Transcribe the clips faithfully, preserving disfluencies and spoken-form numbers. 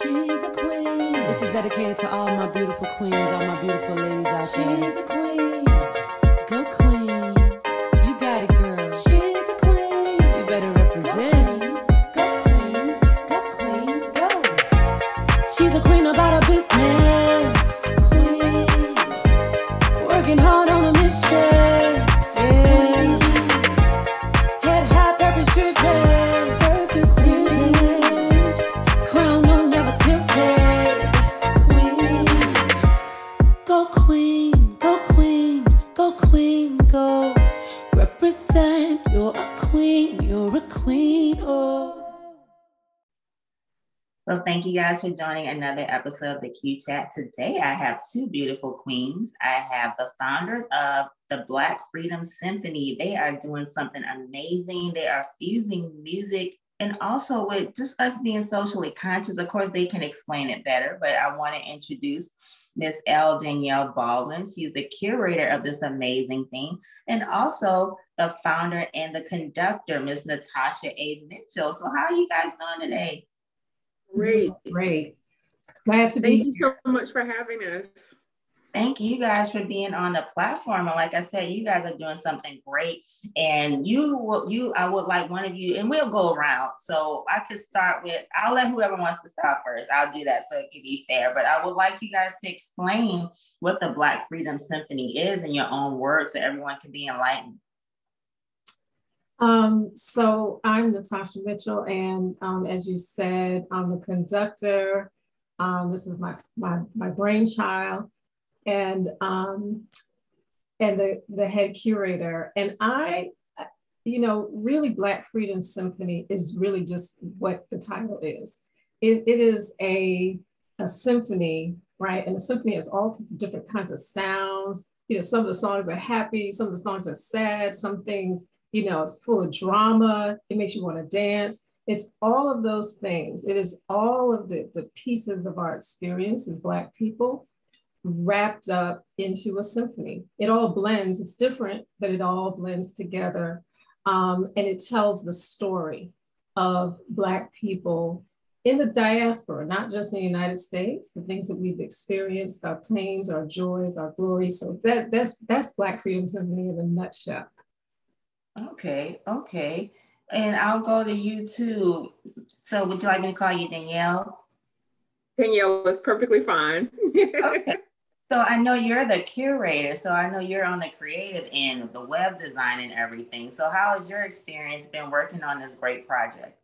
She's a queen. This is dedicated to all my beautiful queens, all my beautiful ladies out there. She's a queen. Go queen. You got it, girl. She's a queen. You better represent. Go queen. Go queen. Go. She's a queen about her business. Queen. Working hard on a mission. Yeah. Head high, purpose driven. Purpose driven. Crown on never tilted. Queen. Go queen. Go queen. Go queen. Go. Represent. You're a queen. You're a queen. Oh. So thank you guys for joining another episode of the Q Chat. Today I have two beautiful queens. I have the founders of the Black Freedom Symphony. They are doing something amazing. They are fusing music and also with just us being socially conscious. Of course, they can explain it better, but I want to introduce Miss L. Danielle Baldwin. She's the curator of this amazing thing, and also the founder and the conductor, Miss Natasha A. Mitchell. So how are you guys doing today? Great, great. Glad to Thank be you so much for having us. Thank you guys for being on the platform. And like I said, you guys are doing something great. And you will, you, I would like one of you, and we'll go around. So I could start with, I'll let whoever wants to start first. I'll do that so it can be fair. But I would like you guys to explain what the Black Freedom Symphony is in your own words so everyone can be enlightened. Um, so I'm Natasha Mitchell, and um, as you said, I'm the conductor. Um, this is my my my brainchild, and um, and the the head curator. And I, you know, really, Black Freedom Symphony is really just what the title is. It, it is a a symphony, right? And the symphony has all different kinds of sounds. You know, some of the songs are happy, some of the songs are sad, some things. You know, it's full of drama. It makes you want to dance. It's all of those things. It is all of the, the pieces of our experience as Black people wrapped up into a symphony. It all blends. It's different, but it all blends together. Um, and it tells the story of Black people in the diaspora, not just in the United States, the things that we've experienced, our pains, our joys, our glories. So that, that's, that's Black Freedom Symphony in a nutshell. Okay, okay. And I'll go to you too. So would you like me to call you Danielle? Danielle is perfectly fine. Okay. So I know you're the curator, so I know you're on the creative end of the web design and everything. So how has your experience been working on this great project?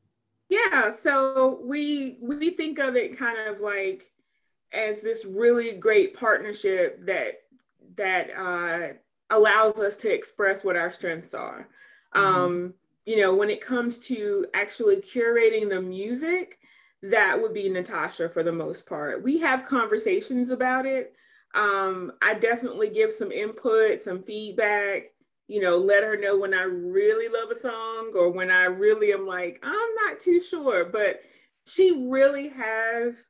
Yeah, so we we think of it kind of like as this really great partnership that that uh allows us to express what our strengths are. Mm-hmm. Um, you know, when it comes to actually curating the music, that would be Natasha for the most part. We have conversations about it. Um, I definitely give some input, some feedback, you know, let her know when I really love a song or when I really am like, I'm not too sure, but she really has,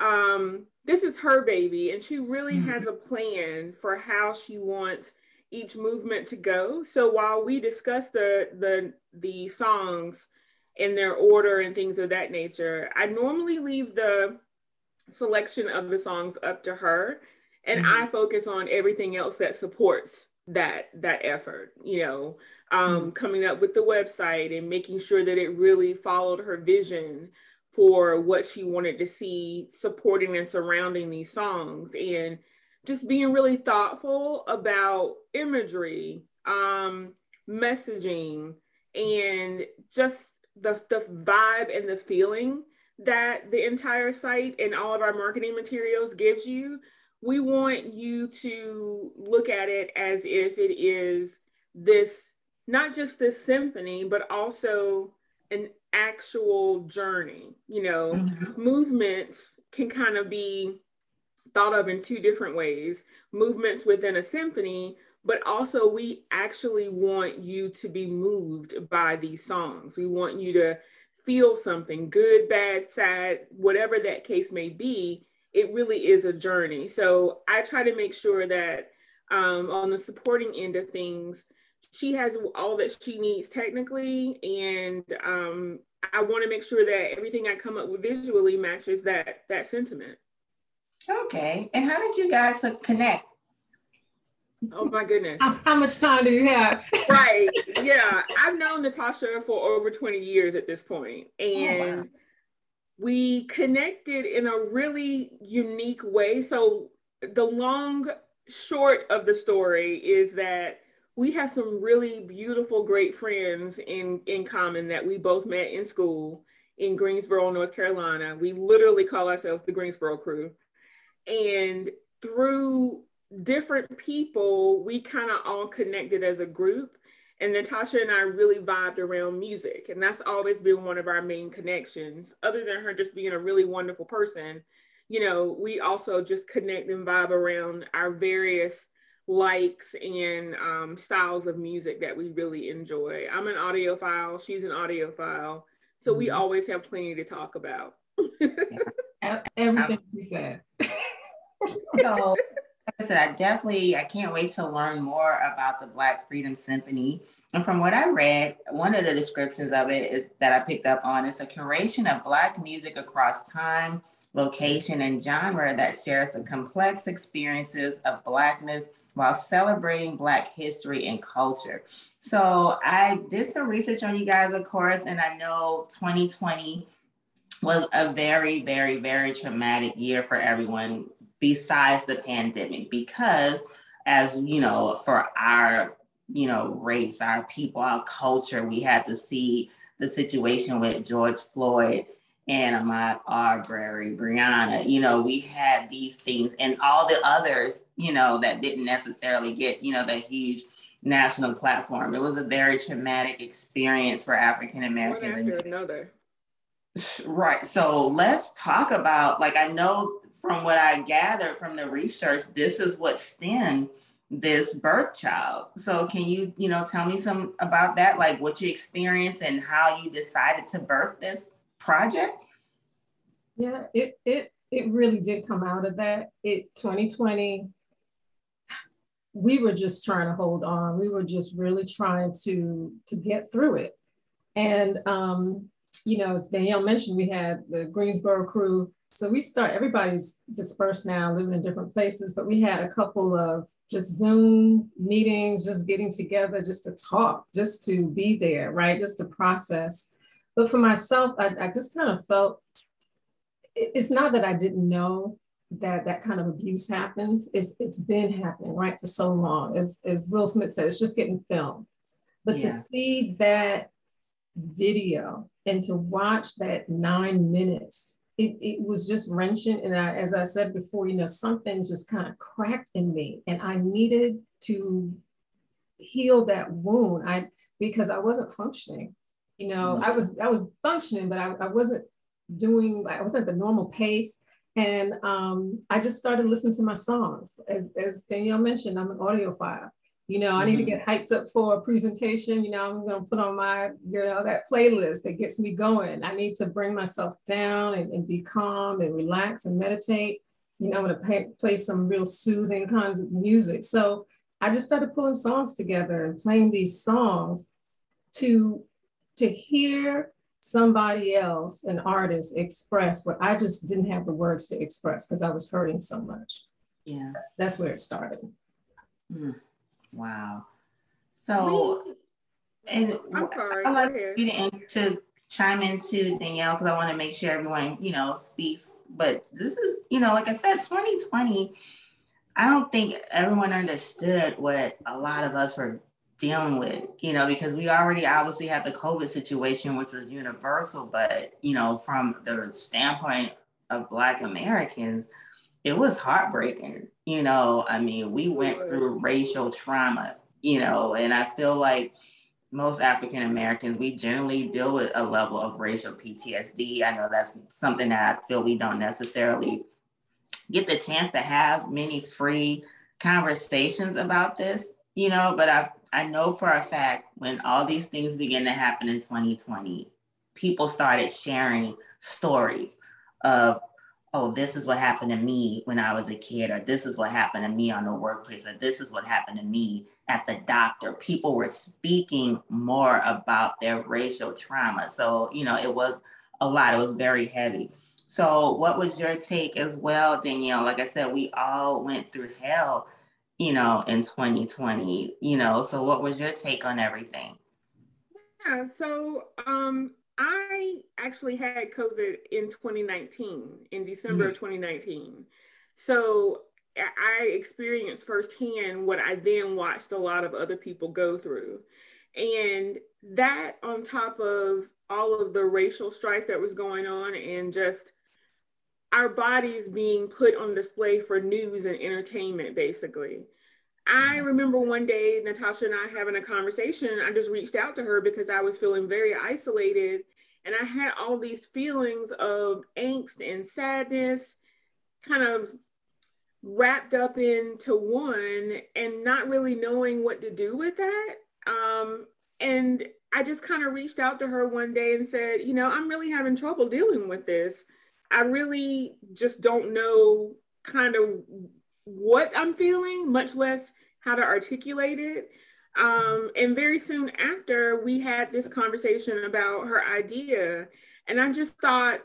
um, this is her baby, and she really mm-hmm. has a plan for how she wants each movement to go. So while we discuss the the the songs in their order and things of that nature, I normally leave the selection of the songs up to her, and mm-hmm. I focus on everything else that supports that that effort, you know, um, mm-hmm. coming up with the website and making sure that it really followed her vision for what she wanted to see supporting and surrounding these songs, and just being really thoughtful about imagery, um, messaging, and just the, the vibe and the feeling that the entire site and all of our marketing materials gives you. We want you to look at it as if it is this, not just this symphony, but also an actual journey. You know, mm-hmm. movements can kind of be thought of in two different ways, movements within a symphony, but also we actually want you to be moved by these songs. We want you to feel something good, bad, sad, whatever that case may be. It really is a journey. So I try to make sure that um, on the supporting end of things, she has all that she needs technically, and um, I want to make sure that everything I come up with visually matches that that sentiment. Okay. And how did you guys connect? Oh my goodness. How, how much time do you have? Right. Yeah. I've known Natasha for over twenty years at this point, and oh, wow. we connected in a really unique way. So the long short of the story is that we have some really beautiful, great friends in, in common that we both met in school in Greensboro, North Carolina. We literally call ourselves the Greensboro Crew. And through different people, we kind of all connected as a group. And Natasha and I really vibed around music. And that's always been one of our main connections. Other than her just being a really wonderful person, you know, we also just connect and vibe around our various likes and um, styles of music that we really enjoy. I'm an audiophile, she's an audiophile. So mm-hmm. we always have plenty to talk about. Yeah. Everything you said. So, like I said, I definitely, I can't wait to learn more about the Black Freedom Symphony. And from what I read, one of the descriptions of it is that I picked up on is a curation of Black music across time, location, and genre that shares the complex experiences of Blackness while celebrating Black history and culture. So I did some research on you guys, of course, and I know twenty twenty was a very, very, very traumatic year for everyone besides the pandemic, because as you know, for our, you know, race, our people, our culture, we had to see the situation with George Floyd and Ahmaud Arbery, Breonna, you know, we had these things and all the others, you know, that didn't necessarily get, you know, the huge national platform. It was a very traumatic experience for African Americans. One after another. Right. So let's talk about, like, I know from what I gathered from the research, this is what stemmed this birth child. So can you, you know, tell me some about that, like what you experienced and how you decided to birth this project? Yeah, it it it really did come out of that. It twenty twenty, we were just trying to hold on. We were just really trying to to get through it. And um, you know, as Danielle mentioned, we had the Greensboro Crew. So we start, everybody's dispersed now, living in different places, but we had a couple of just Zoom meetings, just getting together, just to talk, just to be there, right? Just to process. But for myself, I, I just kind of felt, it's not that I didn't know that that kind of abuse happens. It's It's been happening, right, for so long. As, as Will Smith said, it's just getting filmed. But yeah. To see that video and to watch that nine minutes, it, it was just wrenching. And I, as I said before, you know, something just kind of cracked in me and I needed to heal that wound. I, because I wasn't functioning, you know, mm-hmm. I was, I was functioning, but I, I wasn't doing, I wasn't at the normal pace. And um, I just started listening to my songs. As, as Danielle mentioned, I'm an audiophile. You know, I need mm-hmm. to get hyped up for a presentation. You know, I'm going to put on my, you know, that playlist that gets me going. I need to bring myself down and, and be calm and relax and meditate. You know, I'm going to play, play some real soothing kinds of music. So I just started pulling songs together and playing these songs to, to hear somebody else, an artist, express what I just didn't have the words to express because I was hurting so much. Yeah. That's where it started. Mm. Wow. So, and I'm sorry. I want you to, to chime into Danielle because I want to make sure everyone, you know, speaks. But this is, you know, like I said, twenty twenty, I don't think everyone understood what a lot of us were dealing with, you know, because we already obviously had the COVID situation, which was universal. But, you know, from the standpoint of Black Americans, it was heartbreaking. You know, I mean, we went through racial trauma, you know, and I feel like most African Americans, we generally deal with a level of racial P T S D. I know that's something that I feel we don't necessarily get the chance to have many free conversations about this, you know, but I I know for a fact when all these things began to happen in twenty twenty, people started sharing stories of oh, this is what happened to me when I was a kid, or this is what happened to me on the workplace, or this is what happened to me at the doctor. People were speaking more about their racial trauma. So, you know, it was a lot. It was very heavy. So what was your take as well, Danielle? Like I said, we all went through hell, you know, in twenty twenty, you know, so what was your take on everything? Yeah, so um, I actually had COVID in twenty nineteen, in December mm-hmm. of twenty nineteen. So I experienced firsthand what I then watched a lot of other people go through. And that, on top of all of the racial strife that was going on, and just our bodies being put on display for news and entertainment, basically. I remember one day, Natasha and I having a conversation. I just reached out to her because I was feeling very isolated. And I had all these feelings of angst and sadness kind of wrapped up into one, and not really knowing what to do with that. Um, and I just kind of reached out to her one day and said, you know, I'm really having trouble dealing with this. I really just don't know kind of what I'm feeling, much less how to articulate it. Um, and very soon after, we had this conversation about her idea. And I just thought,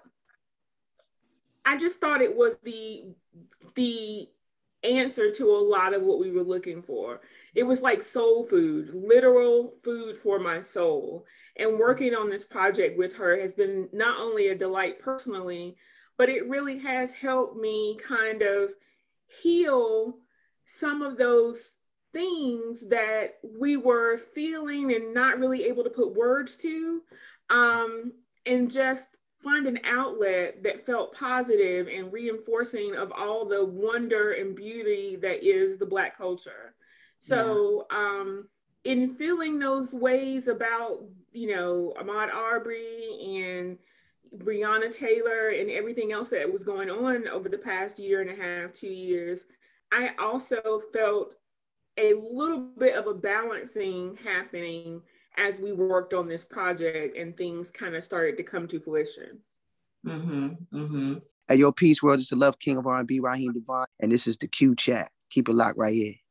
I just thought it was the, the answer to a lot of what we were looking for. It was like soul food, literal food for my soul. And working on this project with her has been not only a delight personally, but it really has helped me kind of heal some of those things that we were feeling and not really able to put words to, um, and just find an outlet that felt positive and reinforcing of all the wonder and beauty that is the Black culture. So yeah. um, in feeling those ways about, you know, Ahmaud Arbery and Breonna Taylor and everything else that was going on over the past year and a half, two years, I also felt a little bit of a balancing happening as we worked on this project and things kind of started to come to fruition. Mm-hmm, mm-hmm. Hey, yo, peace world, it's the Love King of R and B, Raheem DeVaughn, and this is the Q Chat. Keep it locked right here.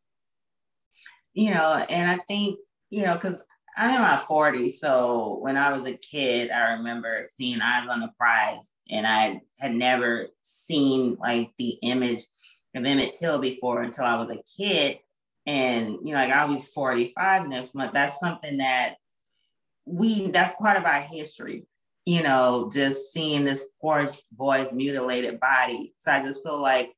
You know, and I think, you know, because I'm in my forties, so when I was a kid, I remember seeing Eyes on the Prize, and I had never seen like the image of Emmett Till before until I was a kid. And, you know, like I'll be forty-five next month. That's something that we, that's part of our history, you know, just seeing this poor boy's mutilated body. So I just feel like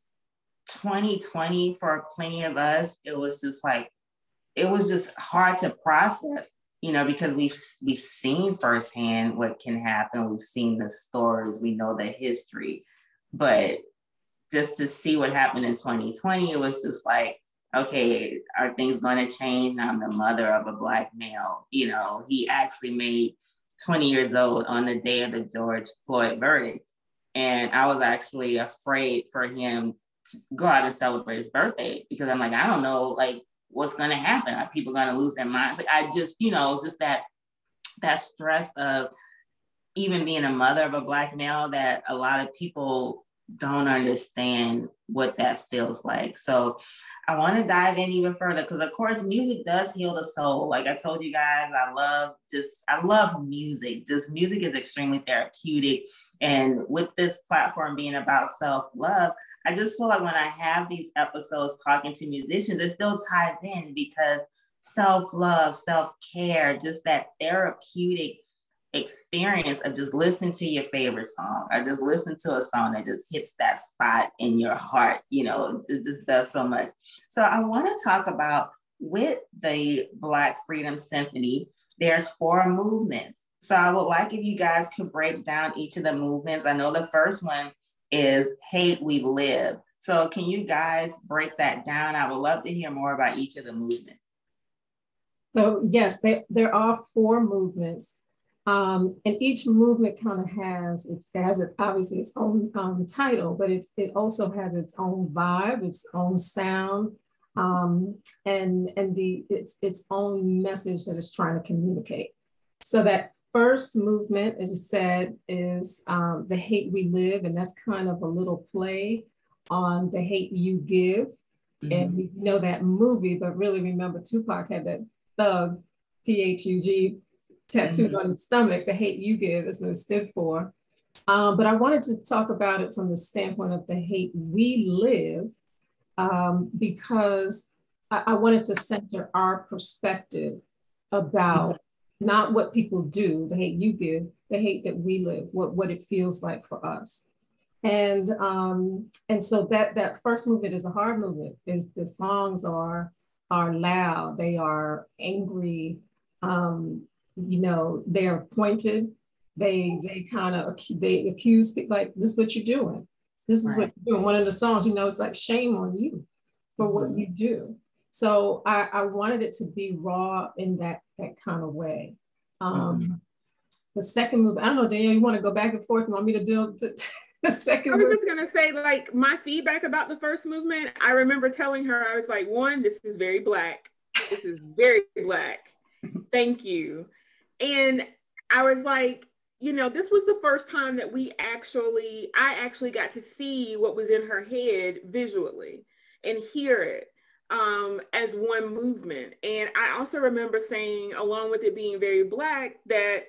twenty twenty for plenty of us, it was just like, it was just hard to process, you know, because we've we've seen firsthand what can happen. We've seen the stories, we know the history, but just to see what happened in twenty twenty, it was just like, okay, are things going to change? I'm the mother of a Black male. You know, he actually made twenty years old on the day of the George Floyd verdict. And I was actually afraid for him to go out and celebrate his birthday because I'm like, I don't know, like, what's going to happen? Are people going to lose their minds? Like, I just, you know, it's just that, that stress of even being a mother of a Black male that a lot of people don't understand what that feels like. So I want to dive in even further because of course music does heal the soul. Like I told you guys, I love just, I love music. Just music is extremely therapeutic. And with this platform being about self-love, I just feel like when I have these episodes talking to musicians, it still ties in because self-love, self-care, just that therapeutic experience of just listening to your favorite song. I just listen to a song that just hits that spot in your heart. You know, it just does so much. So I want to talk about with the Black Freedom Symphony, there's four movements. So I would like if you guys could break down each of the movements. I know the first one is Hate We Live. So can you guys break that down? I would love to hear more about each of the movements. So yes, there, there are four movements. Um, and each movement kind of has, it has it, obviously its own um, title, but it's, it also has its own vibe, its own sound, um, and, and the, its, its own message that it's trying to communicate. So that first movement, as you said, is um, The Hate We Live, and that's kind of a little play on The Hate You Give. Mm-hmm. And you know that movie, but really remember Tupac had that thug, T H U G, tattooed mm-hmm. on his stomach. The Hate You Give is what it stood for. Um, but I wanted to talk about it from the standpoint of the hate we live, um, because I, I wanted to center our perspective about mm-hmm. not what people do, the hate you give, the hate that we live, what, what it feels like for us. And um, and so that that first movement is a hard movement. Is the songs are are loud, they are angry, um, you know, they are pointed. They they kind of they accuse people like, this is what you're doing. This is right. what you're doing. One of the songs, you know, it's like shame on you for mm-hmm. what you do. So I, I wanted it to be raw in that that kind of way. Um, mm-hmm. The second movement, I don't know, Danielle, you want to go back and forth? You want me to do to, the second? I was movement? just gonna say, like, my feedback about the first movement. I remember telling her, I was like, one, this is very Black. This is very Black. Thank you. And I was like, you know, this was the first time that we actually, I actually got to see what was in her head visually and hear it um, as one movement. And I also remember saying, along with it being very Black, that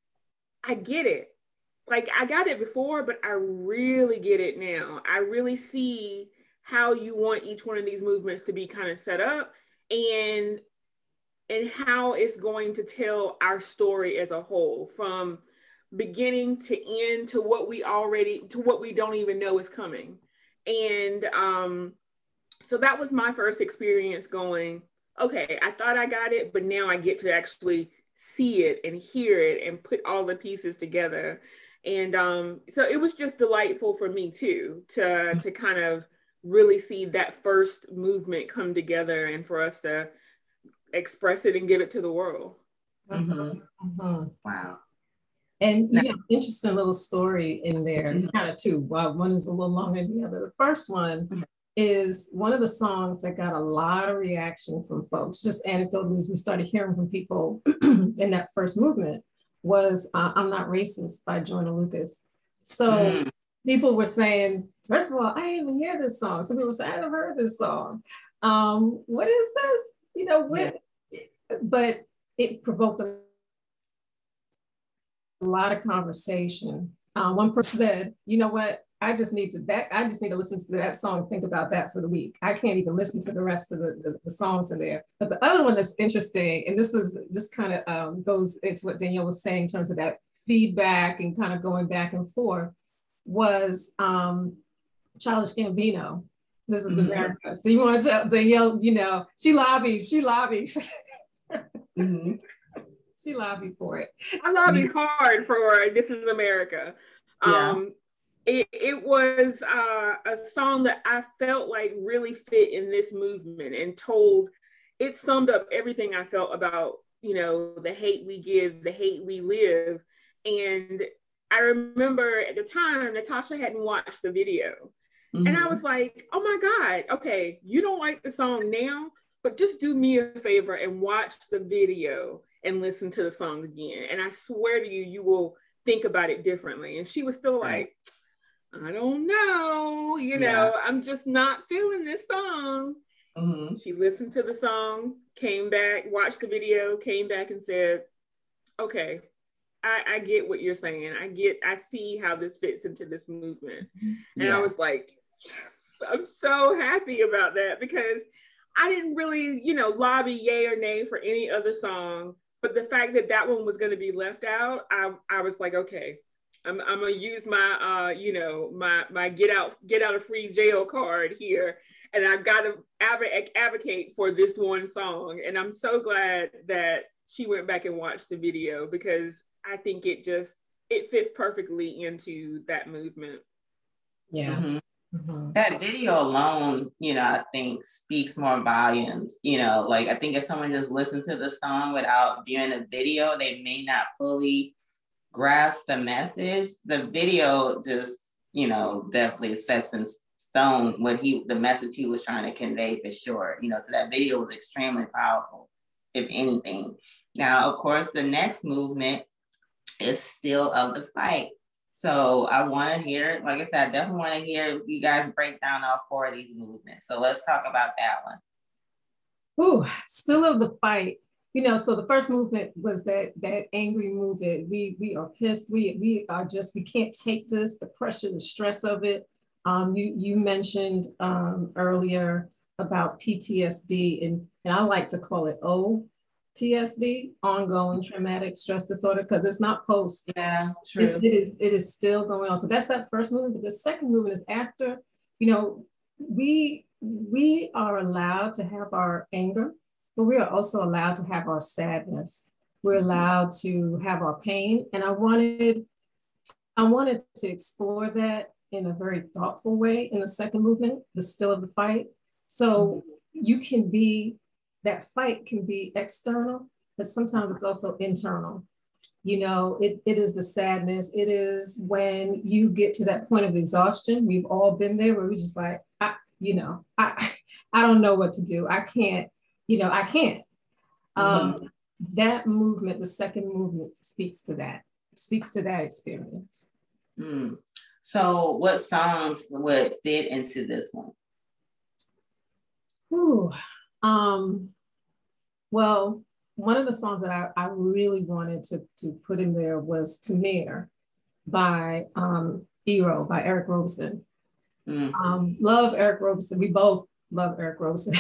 I get it. Like, I got it before, but I really get it now. I really see how you want each one of these movements to be kind of set up, and and how it's going to tell our story as a whole, from beginning to end, to what we already, to what we don't even know is coming. And um, so that was my first experience going, okay, I thought I got it, but now I get to actually see it and hear it and put all the pieces together. And um, so it was just delightful for me too, to, to kind of really see that first movement come together and for us to express it and give it to the world. Mm-hmm. Mm-hmm. Wow. And you know, interesting little story in there. It's kind of two. Well, one is a little longer than the other. The first one is one of the songs that got a lot of reaction from folks. Just anecdotally, as we started hearing from people in that first movement, was uh, "I'm Not Racist" by Joyner Lucas. So mm. people were saying, first of all, I didn't even hear this song. So people were saying, I haven't heard this song. Um, what is this? You know, what? Yeah. But it provoked a a lot of conversation. Uh, one person said, you know what, I just need to that I just need to listen to that song and think about that for the week. I can't even listen to the rest of the, the, the songs in there. But the other one that's interesting, and this was this kind of um, goes into what Danielle was saying in terms of that feedback and kind of going back and forth, was um, Childish Gambino. This is mm-hmm. America. So you want to tell Danielle, you know, she lobbied, she lobbied. mm-hmm. She lobbied for it. I lobbied hard for This Is America. Yeah. Um, it, it was uh, a song that I felt like really fit in this movement and told, it summed up everything I felt about, you know, the hate we give, the hate we live. And I remember at the time, Natasha hadn't watched the video. Mm-hmm. And I was like, oh my God, okay, you don't like the song now, but just do me a favor and watch the video and listen to the song again. And I swear to you, you will think about it differently. And she was still like, I don't know, you know, yeah. I'm just not feeling this song. Mm-hmm. She listened to the song, came back, watched the video, came back and said, okay, I, I get what you're saying. I get, I see how this fits into this movement. Yeah. And I was like, yes, I'm so happy about that, because I didn't really, you know, lobby yay or nay for any other song. But the fact that that one was going to be left out, I, I was like, okay, I'm, I'm going to use my, uh, you know, my, my get out, get out of free jail card here. And I've got to adv- advocate for this one song. And I'm so glad that she went back and watched the video, because I think it just, it fits perfectly into that movement. Yeah. Mm-hmm. Mm-hmm. That video alone, you know, I think speaks more volumes. You know, like, I think if someone just listened to the song without viewing the video, they may not fully grasp the message. The video just, you know, definitely sets in stone what he, the message he was trying to convey, for sure. You know, so that video was extremely powerful, if anything. Now, of course, the next movement is Still of the Fight. So I want to hear, like I said, I definitely want to hear you guys break down all four of these movements. So let's talk about that one. Ooh, Still of the Fight. You know, so the first movement was that that angry movement. We we are pissed. We we are just, we can't take this, the pressure, the stress of it. Um, you you mentioned um, earlier about P T S D, and, and I like to call it O T S D, ongoing traumatic stress disorder, because it's not post. Yeah, true. It, it is it is still going on. So that's that first movement. But the second movement is after, you know, we we are allowed to have our anger, but we are also allowed to have our sadness. We're allowed to have our pain. And I wanted, I wanted to explore that in a very thoughtful way in the second movement, the Still of the Fight. So you can be, that fight can be external, but sometimes it's also internal. You know, it, it is the sadness. It is when you get to that point of exhaustion. We've all been there where we're just like, I, you know, I, I don't know what to do. I can't, you know, I can't. Um, mm-hmm. That movement, the second movement, speaks to that, speaks to that experience. Mm. So what songs would fit into this one? Ooh, um, well, one of the songs that I, I really wanted to, to put in there was Tamir by um, Hero, by Eric Roberson. Mm-hmm. Um, love Eric Roberson. We both love Eric Roberson.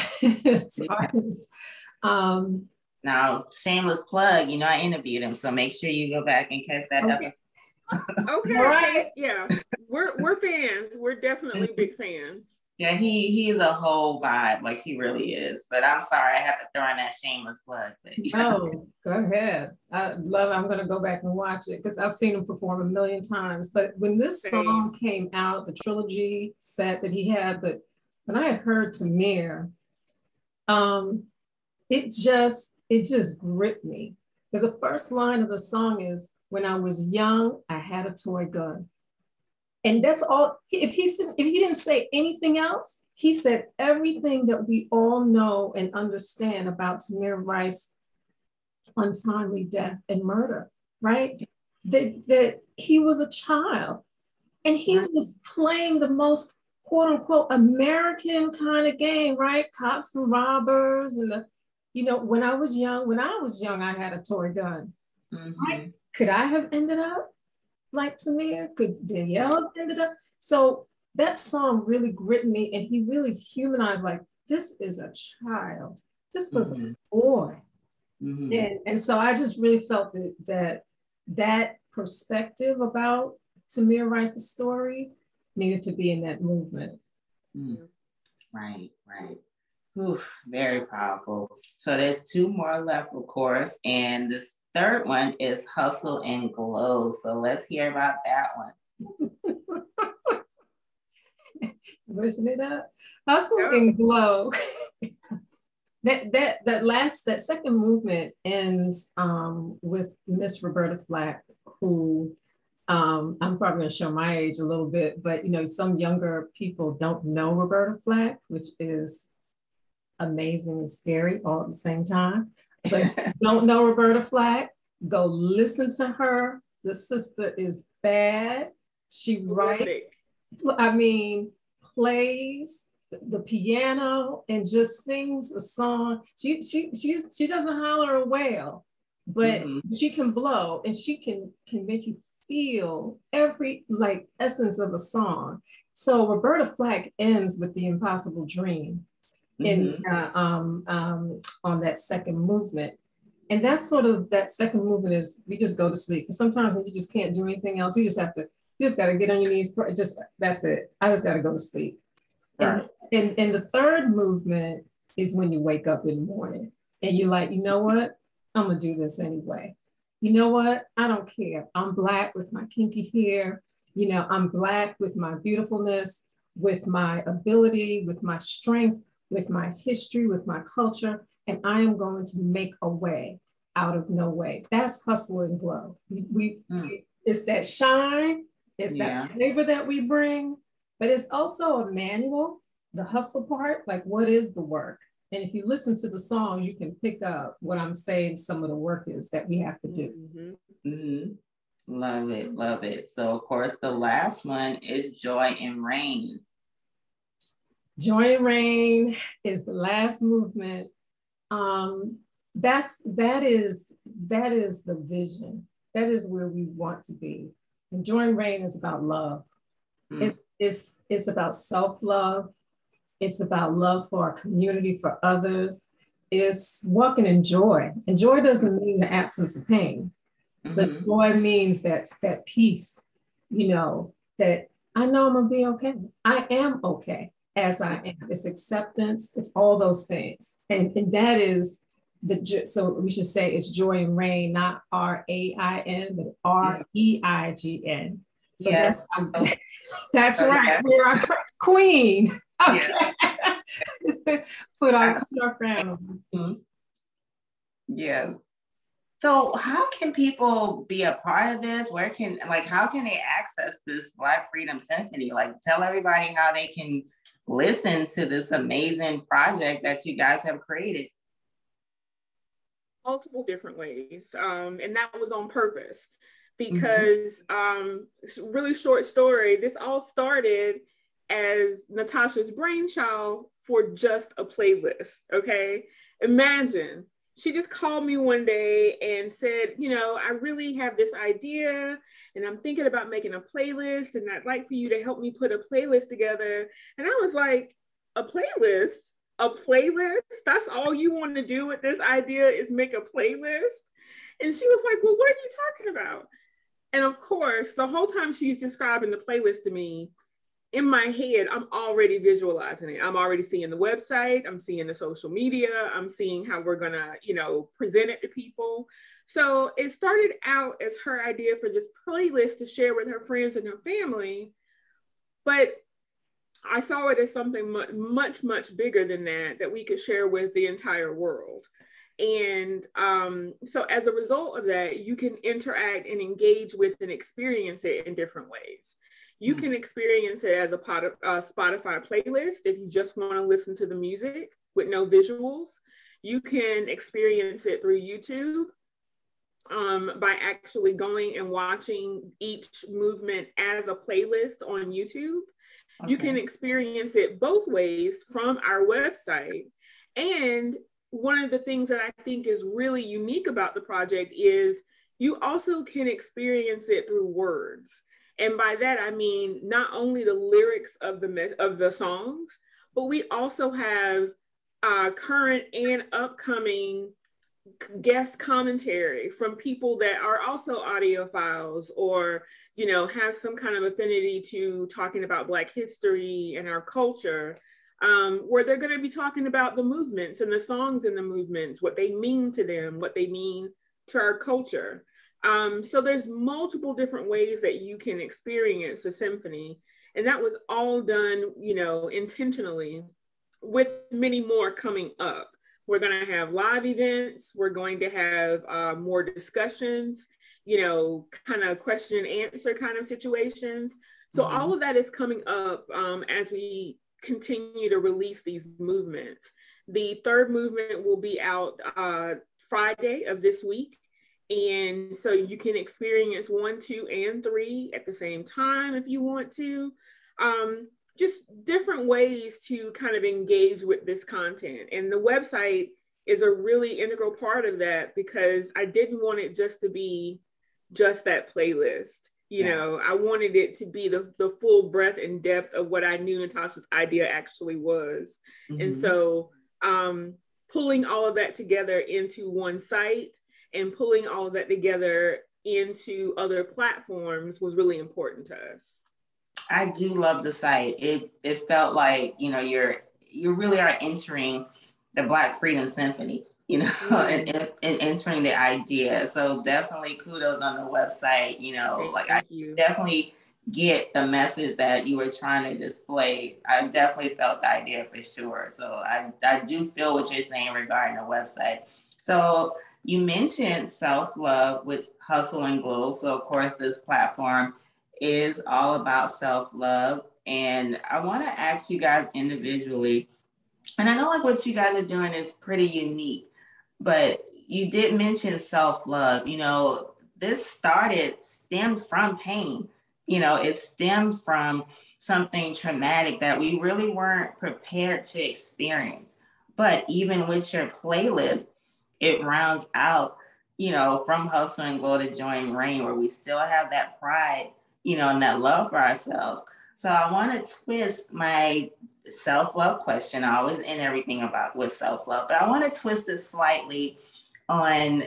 um, now, shameless plug, you know, I interviewed him, so make sure you go back and catch that okay. episode. Okay, right. Yeah, we're we're fans. We're definitely big fans. Yeah, he he's a whole vibe, like he really is. But I'm sorry, I have to throw in that shameless plug. But, yeah. No, go ahead. I love. I'm gonna go back and watch it because I've seen him perform a million times. But when this Same. song came out, the trilogy set that he had, but when I heard Tamir, um, it just it just gripped me because the first line of the song is, "When I was young, I had a toy gun." And that's all. If he, if he didn't say anything else, he said everything that we all know and understand about Tamir Rice's untimely death and murder, right? That, that he was a child and he was playing the most quote unquote American kind of game, right? Cops and robbers. And, the, you know, when I was young, when I was young, I had a toy gun. Mm-hmm. Right? Could I have ended up like Tamir? Could Danielle have ended up? So that song really gripped me, and he really humanized, like, this is a child. This was mm-hmm. a boy. Mm-hmm. And, and so I just really felt that that, that perspective about Tamir Rice's story needed to be in that movement. Mm. Right, right. Oof, very powerful. So there's two more left, of course, and this third one is Hustle and Glow. So let's hear about that one. Wishing it up. Hustle yeah. and Glow. that that that last that second movement ends um, with Miss Roberta Flack, who um, I'm probably going to show my age a little bit, but you know, some younger people don't know Roberta Flack, which is amazing and scary all at the same time. But don't know Roberta Flack, go listen to her. The sister is bad. She writes, I mean, plays the piano and just sings a song. She she she's she doesn't holler or wail, but mm-hmm. she can blow and she can can make you feel every like essence of a song. So Roberta Flack ends with The Impossible Dream. In mm-hmm. uh, um, um, on that second movement. And that's sort of, that second movement is, we just go to sleep. Because sometimes when you just can't do anything else, you just have to, you just got to get on your knees, just, that's it. I just got to go to sleep. Right. And, and, and the third movement is when you wake up in the morning and you're like, you know what? I'm going to do this anyway. You know what? I don't care. I'm Black with my kinky hair. You know, I'm Black with my beautifulness, with my ability, with my strength, with my history, with my culture, and I am going to make a way out of no way. That's Hustle and Glow. We, we mm. It's that shine, it's yeah. that flavor that we bring, but it's also a manual, the hustle part, like what is the work? And if you listen to the song, you can pick up what I'm saying some of the work is that we have to do. Mm-hmm. Mm-hmm. Love it, love it. So of course the last one is Joy in Rain. Joy in Rain is the last movement. Um, that's that is that is the vision. That is where we want to be. And Joy in Rain is about love. Mm. It's, it's it's about self-love. It's about love for our community, for others. It's walking in joy. And joy doesn't mean the absence of pain. Mm-hmm. But joy means that, that peace, you know, that I know I'm gonna be okay. I am okay as I am. It's acceptance, it's all those things. And, and that is the, so we should say it's Joy in Rain, not R A I N, but R E I G N. So yes. that's, that's right, we're our queen. Okay. Yeah. Put our, put our crown. Mm-hmm. Yeah. So how can people be a part of this? Where can, like, how can they access this Black Freedom Symphony? Like, tell everybody how they can listen to this amazing project that you guys have created. Multiple different ways. Um, and that was on purpose because, mm-hmm. um, really short story, this all started as Natasha's brainchild for just a playlist, okay? Imagine. She just called me one day and said, you know, I really have this idea and I'm thinking about making a playlist and I'd like for you to help me put a playlist together. And I was like, a playlist? A playlist? That's all you want to do with this idea is make a playlist? And she was like, well, what are you talking about? And of course, the whole time she's describing the playlist to me, in my head, I'm already visualizing it. I'm already seeing the website. I'm seeing the social media. I'm seeing how we're gonna, you know, present it to people. So it started out as her idea for just playlists to share with her friends and her family. But I saw it as something much, much, much bigger than that, that we could share with the entire world. And um, so as a result of that, you can interact and engage with and experience it in different ways. You can experience it as a pot of, uh, Spotify playlist if you just want to listen to the music with no visuals. You can experience it through YouTube um, by actually going and watching each movement as a playlist on YouTube. Okay. You can experience it both ways from our website. And one of the things that I think is really unique about the project is you also can experience it through words. And by that, I mean, not only the lyrics of the mes- of the songs, but we also have uh, current and upcoming guest commentary from people that are also audiophiles or, you know, have some kind of affinity to talking about Black history and our culture, um, where they're going to be talking about the movements and the songs in the movements, what they mean to them, what they mean to our culture. Um, so there's multiple different ways that you can experience a symphony. And that was all done, you know, intentionally, with many more coming up. We're going to have live events. We're going to have uh, more discussions, you know, kind of question and answer kind of situations. So mm-hmm. all of that is coming up um, as we continue to release these movements. The third movement will be out uh, Friday of this week. And so you can experience one, two, and three at the same time if you want to. Um, just different ways to kind of engage with this content. And the website is a really integral part of that because I didn't want it just to be just that playlist. You yeah. know, I wanted it to be the, the full breadth and depth of what I knew Natasha's idea actually was. Mm-hmm. And so um, pulling all of that together into one site and pulling all of that together into other platforms was really important to us. I do love the site. It it felt like, you know, you're you really are entering the Black Freedom Symphony, you know, mm-hmm. and, and, and entering the idea. So definitely kudos on the website, you know, Thank, like thank I you. definitely get the message that you were trying to display. I definitely felt the idea for sure. So I, I do feel what you're saying regarding the website. So you mentioned self-love with Hustle and Glow. So of course, this platform is all about self-love. And I want to ask you guys individually, and I know like what you guys are doing is pretty unique, but you did mention self-love. You know, this started, stemmed from pain. You know, it stemmed from something traumatic that we really weren't prepared to experience. But even with your playlist, it rounds out, you know, from Hustle and Glow to Joy and Rain, where we still have that pride, you know, and that love for ourselves. So I want to twist my self-love question. I always end everything about with self-love, but I want to twist it slightly on,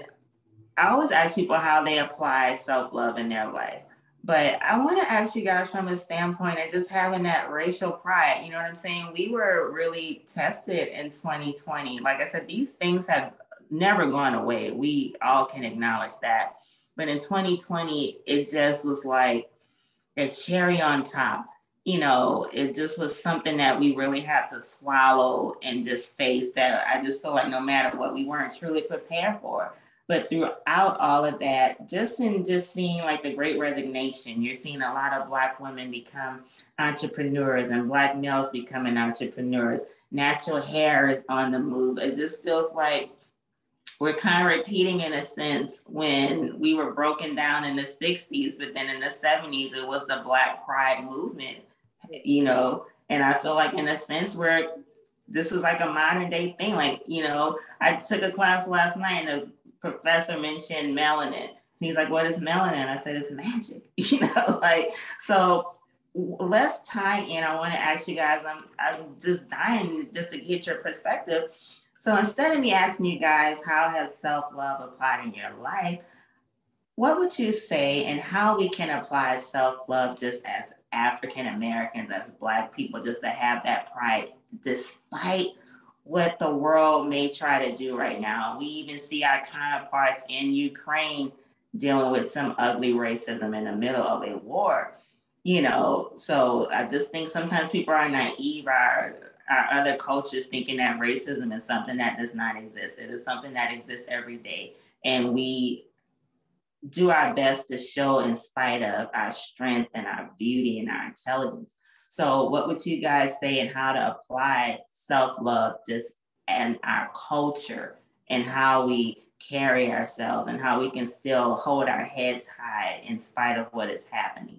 I always ask people how they apply self-love in their life. But I want to ask you guys from a standpoint of just having that racial pride. You know what I'm saying? We were really tested in twenty twenty. Like I said, these things have never gone away. We all can acknowledge that. But in twenty twenty, it just was like a cherry on top. You know, it just was something that we really had to swallow and just face, that I just feel like no matter what, we weren't truly prepared for. But throughout all of that, just in just seeing like the Great Resignation, you're seeing a lot of Black women become entrepreneurs and Black males becoming entrepreneurs. Natural hair is on the move. It just feels like we're kind of repeating, in a sense, when we were broken down in the sixties, but then in the seventies, it was the Black Pride movement, you know, and I feel like in a sense where this is like a modern day thing. Like, you know, I took a class last night and a professor mentioned melanin. He's like, what is melanin? I said, it's magic, you know, like, so let's tie in. I want to ask you guys, I'm, I'm just dying just to get your perspective. So instead of me asking you guys, how has self-love applied in your life? What would you say and how we can apply self-love just as African Americans, as Black people, just to have that pride despite what the world may try to do right now? We even see our counterparts in Ukraine dealing with some ugly racism in the middle of a war, you know? So I just think sometimes people are naive, our, our other cultures thinking that racism is something that does not exist. It is something that exists every day. And we do our best to show, in spite of our strength and our beauty and our intelligence. So what would you guys say and how to apply self-love just in our culture and how we carry ourselves and how we can still hold our heads high in spite of what is happening?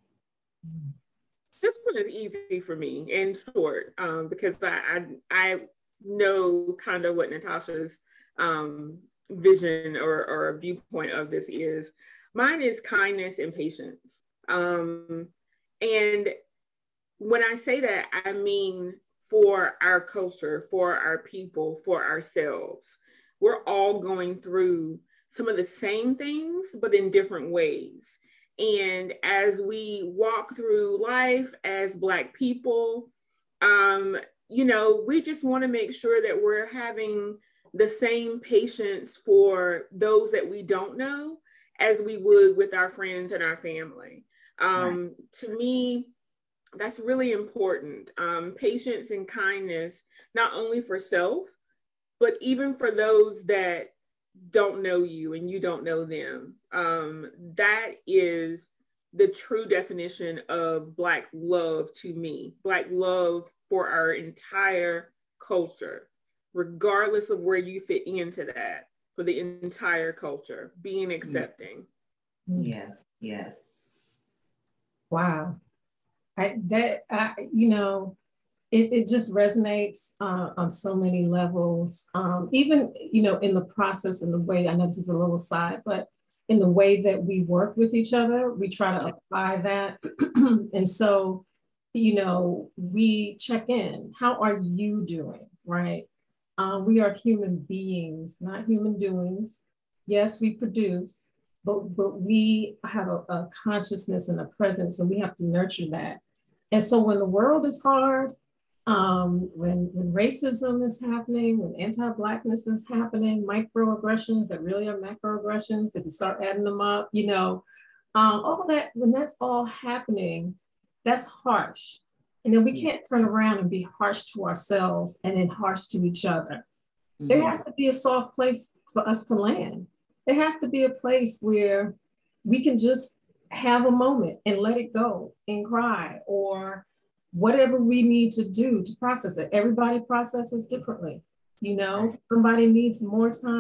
This one is easy for me in short, um, because I, I, I know kind of what Natasha's um, vision or, or viewpoint of this is. Mine is kindness and patience. Um, and when I say that, I mean for our culture, for our people, for ourselves. We're all going through some of the same things, but in different ways. And as we walk through life as Black people, um, you know, we just want to make sure that we're having the same patience for those that we don't know as we would with our friends and our family. Um, right. To me, that's really important. Um, patience and kindness, not only for self, but even for those that don't know you and you don't know them. Um, that is the true definition of Black love to me. Black love for our entire culture, regardless of where you fit into that, for the entire culture, being accepting. Yes, yes. Wow. I, that, I, you know, it, it just resonates uh, on so many levels. Um, even, you know, in the process and the way, I know this is a little aside, but in the way that we work with each other, we try to apply that. And so, you know, we check in. How are you doing, right? Um, we are human beings, not human doings. Yes, we produce, but, but we have a, a consciousness and a presence, and we have to nurture that. And so when the world is hard, um, when, when racism is happening, when anti-Blackness is happening, microaggressions that really are macroaggressions, if you start adding them up, you know, um, all that, when that's all happening, that's harsh. And then we can't turn around and be harsh to ourselves and then harsh to each other. Mm-hmm. There has to be a soft place for us to land. There has to be a place where we can just have a moment and let it go and cry or whatever we need to do to process it. Everybody processes differently. You know, somebody needs more time.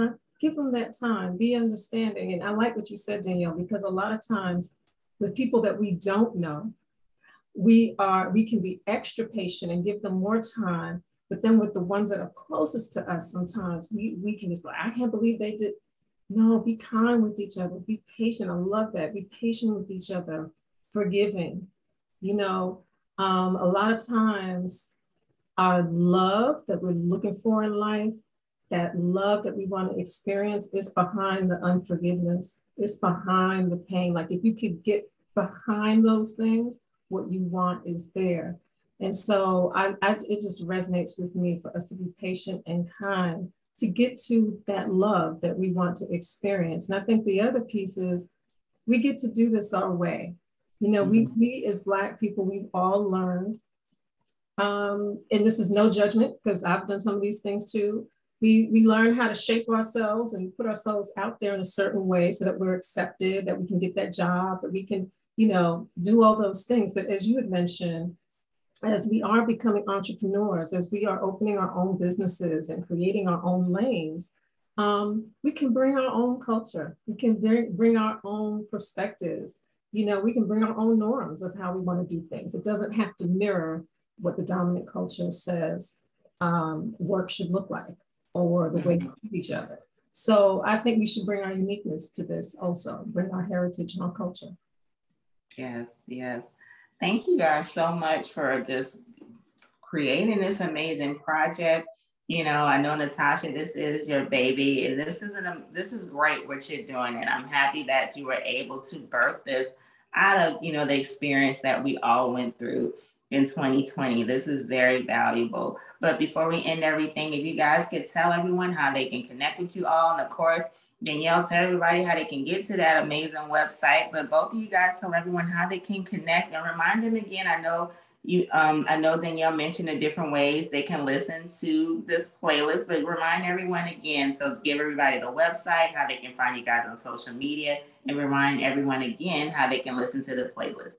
give them that time, be understanding. And I like what you said, Danielle, because a lot of times with people that we don't know, we are, we can be extra patient and give them more time. But then with the ones that are closest to us, sometimes we, we can just like, I can't believe they did. No, be kind with each other, be patient. I love that. Be patient with each other, forgiving. You know, um, a lot of times our love that we're looking for in life, that love that we want to experience is behind the unforgiveness. It's behind the pain. Like if you could get behind those things, what you want is there. And so I, I, it just resonates with me for us to be patient and kind to get to that love that we want to experience. And I think the other piece is we get to do this our way. You know, mm-hmm. we, we as Black people, we've all learned, um, and this is no judgment because I've done some of these things too. We, we learn how to shape ourselves and put ourselves out there in a certain way so that we're accepted, that we can get that job, that we can, you know, do all those things. But as you had mentioned, as we are becoming entrepreneurs, as we are opening our own businesses and creating our own lanes, um, we can bring our own culture. We can bring, bring our own perspectives. You know, we can bring our own norms of how we want to do things. It doesn't have to mirror what the dominant culture says um, work should look like or the way we treat each other. So I think we should bring our uniqueness to this also, bring our heritage and our culture. Yes, yes. Thank you guys so much for just creating this amazing project. You know, I know, Natasha, this is your baby, and this is an, this is great what you're doing. And I'm happy that you were able to birth this out of, you know, the experience that we all went through in twenty twenty. This is very valuable. But before we end everything, if you guys could tell everyone how they can connect with you all, and of course, Danielle, tell everybody how they can get to that amazing website. But both of you guys tell everyone how they can connect and remind them again. I know you, um, I know Danielle mentioned the different ways they can listen to this playlist, but remind everyone again. So give everybody the website, how they can find you guys on social media, and remind everyone again how they can listen to the playlist.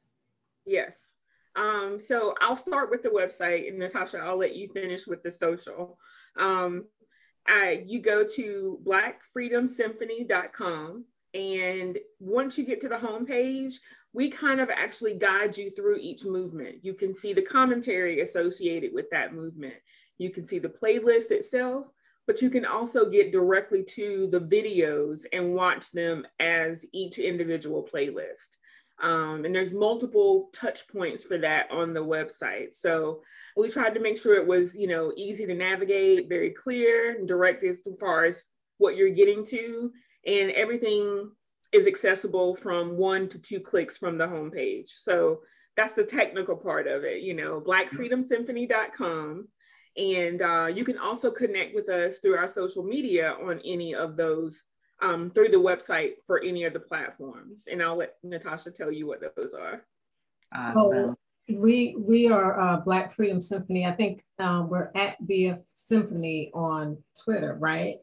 Yes. Um, so I'll start with the website, and Natasha, I'll let you finish with the social. Um, I, you go to black freedom symphony dot com, and once you get to the homepage, we kind of actually guide you through each movement. You can see the commentary associated with that movement. You can see the playlist itself, but you can also get directly to the videos and watch them as each individual playlist. Um, and there's multiple touch points for that on the website. So we tried to make sure it was, you know, easy to navigate, very clear and direct as far as what you're getting to, and everything is accessible from one to two clicks from the homepage. So that's the technical part of it, you know, black freedom symphony dot com. And uh, you can also connect with us through our social media on any of those Um, through the website for any of the platforms. And I'll let Natasha tell you what those are. Awesome. So we we are uh, Black Freedom Symphony. I think um, we're at B F Symphony on Twitter, right?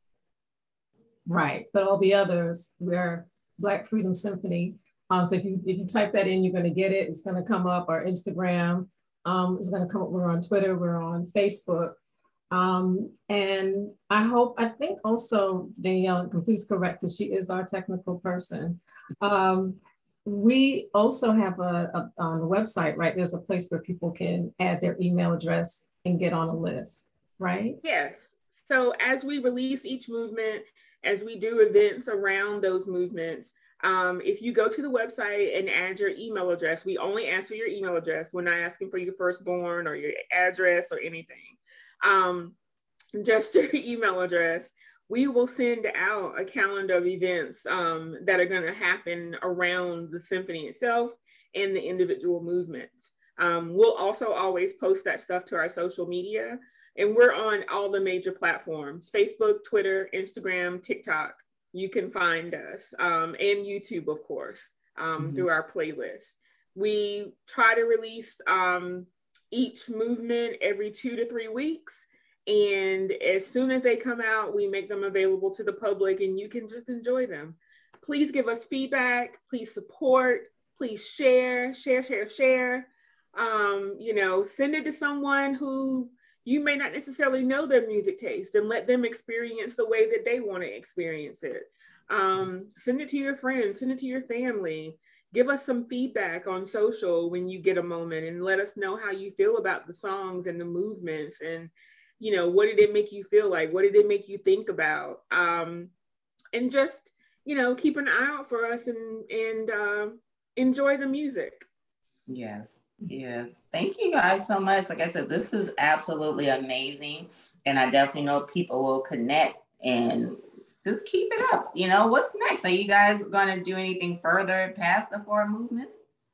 Right, but all the others, we're Black Freedom Symphony. Um, so if you, if you type that in, you're gonna get it. It's gonna come up. Our Instagram um, is gonna come up. We're on Twitter, we're on Facebook. Um, and I hope, I think also Danielle can please correct, because she is our technical person. Um, we also have a, a, on the website, right? There's a place where people can add their email address and get on a list, right? Yes. So as we release each movement, as we do events around those movements, um, if you go to the website and add your email address, we only ask for your email address. We're not asking for your firstborn or your address or anything. Um, just your email address, we will send out a calendar of events um, that are going to happen around the symphony itself and the individual movements. Um, we'll also always post that stuff to our social media, and we're on all the major platforms: Facebook, Twitter, Instagram, TikTok. You can find us, um, and YouTube, of course, um, mm-hmm. through our playlist. We try to release um, each movement every two to three weeks. And as soon as they come out, we make them available to the public, and you can just enjoy them. Please give us feedback, please support, please share, share, share, share. Um, you know, send it to someone who you may not necessarily know their music taste, and let them experience the way that they want to experience it. Um, send it to your friends, send it to your family. Give us some feedback on social when you get a moment, and let us know how you feel about the songs and the movements, and, you know, what did it make you feel like? What did it make you think about? Um, and just, you know, keep an eye out for us, and, and uh, enjoy the music. Yes, yes. Thank you guys so much. Like I said, this is absolutely amazing. And I definitely know people will connect and just keep it up. You know, what's next? Are you guys going to do anything further past the Forward Movement?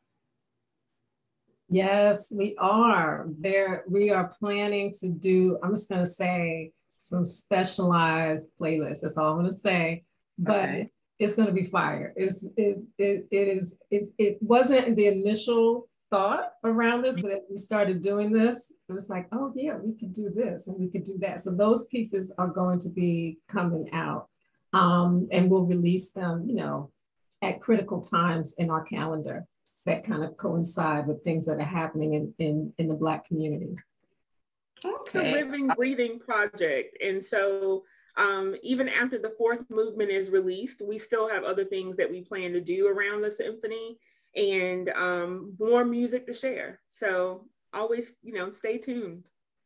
Yes, we are. There, we are planning to do, I'm just going to say, some specialized playlists. That's all I'm going to say. But okay. It's going to be fire. It's, it, it, it is, it's, it wasn't the initial thought around this, but as we started doing this, it was like, oh yeah, we could do this and we could do that. So those pieces are going to be coming out. Um, and we'll release them, you know, at critical times in our calendar that kind of coincide with things that are happening in, in, in the Black community. Okay. It's a living, breathing project. And so um, even after the Fourth Movement is released, we still have other things that we plan to do around the symphony, and um, more music to share. So always, you know, stay tuned.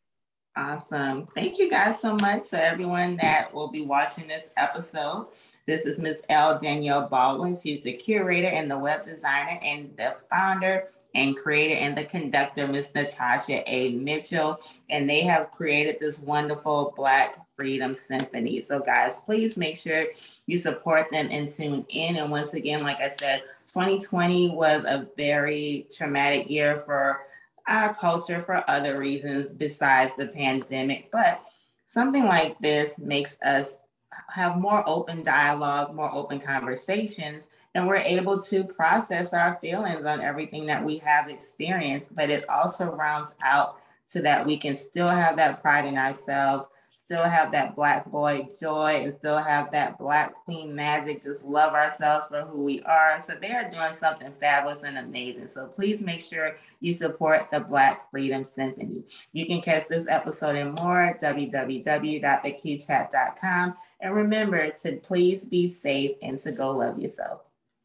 Awesome. Thank you guys so much to everyone that will be watching this episode. This is Miz L. Danielle Baldwin. She's the curator and the web designer, and the founder and creator and the conductor, Miz Natasha A. Mitchell. And they have created this wonderful Black Freedom Symphony. So guys, please make sure you support them and tune in. And once again, like I said, twenty twenty was a very traumatic year for our culture for other reasons besides the pandemic. But something like this makes us have more open dialogue, more open conversations, and we're able to process our feelings on everything that we have experienced. But it also rounds out so that we can still have that pride in ourselves, still have that Black boy joy, and still have that Black queen magic, just love ourselves for who we are. So they are doing something fabulous and amazing. So please make sure you support the Black Freedom Symphony. You can catch this episode and more at w w w dot the q chat dot com. And remember to please be safe and to go love yourself.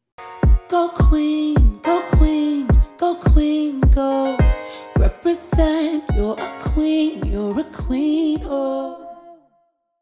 Go queen, go queen, go queen, go. Represent, you're a queen, you're a queen, oh.